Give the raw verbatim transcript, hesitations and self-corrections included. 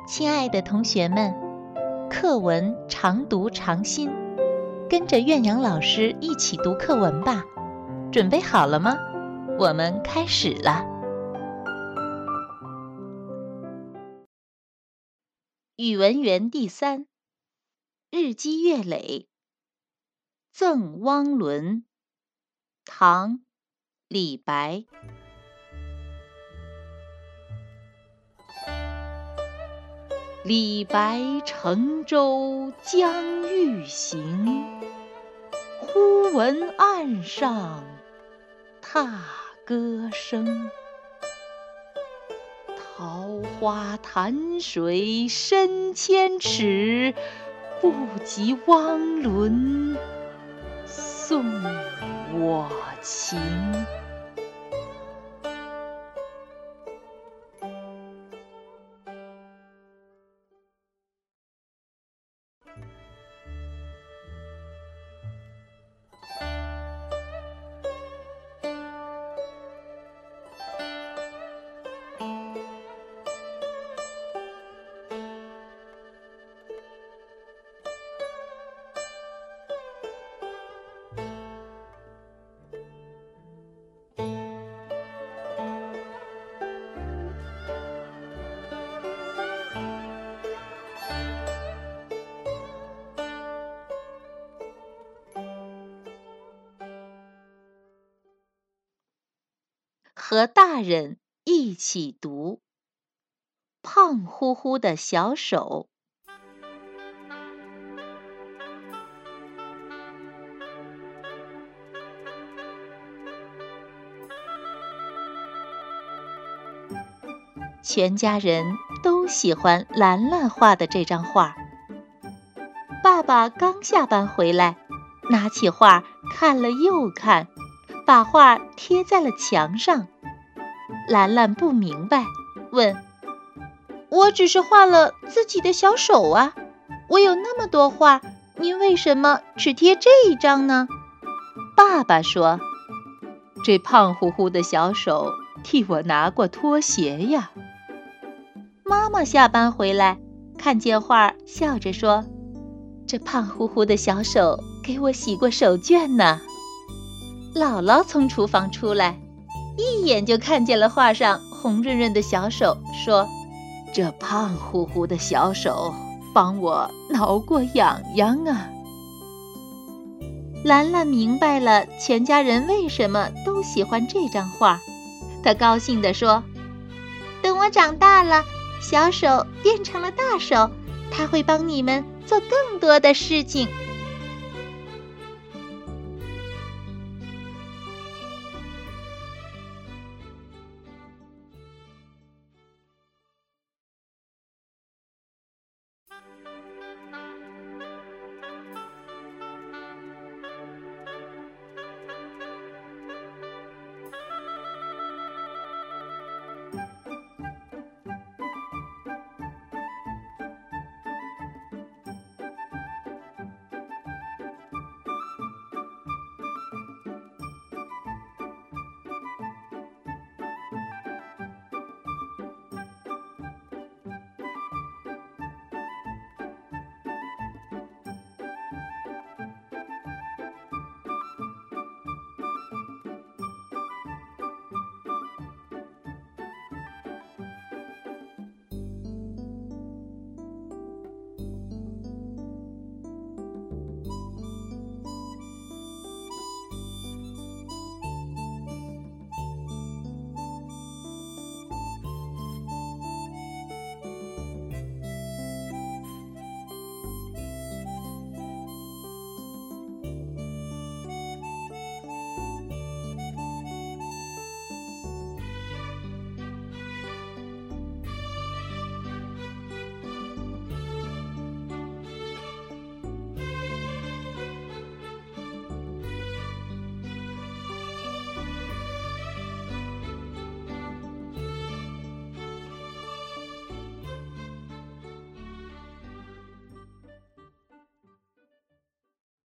亲爱的同学们，课文常读常新，跟着苑阳老师一起读课文吧。准备好了吗？我们开始了。语文园第三，日积月累。赠汪伦，唐·李白。李白乘舟将欲行，忽闻岸上踏歌声。桃花潭水深千尺，不及汪伦送我情。和大人一起读。胖乎乎的小手。全家人都喜欢兰兰画的这张画。爸爸刚下班回来，拿起画看了又看，把画贴在了墙上。兰兰不明白，问：我只是画了自己的小手啊，我有那么多画，您为什么只贴这一张呢？爸爸说：这胖乎乎的小手替我拿过拖鞋呀。妈妈下班回来，看见画，笑着说：这胖乎乎的小手给我洗过手绢呢。姥姥从厨房出来，一眼就看见了画上红润润的小手，说：这胖乎乎的小手帮我挠过痒痒啊。兰兰明白了全家人为什么都喜欢这张画，她高兴地说：等我长大了，小手变成了大手，它会帮你们做更多的事情。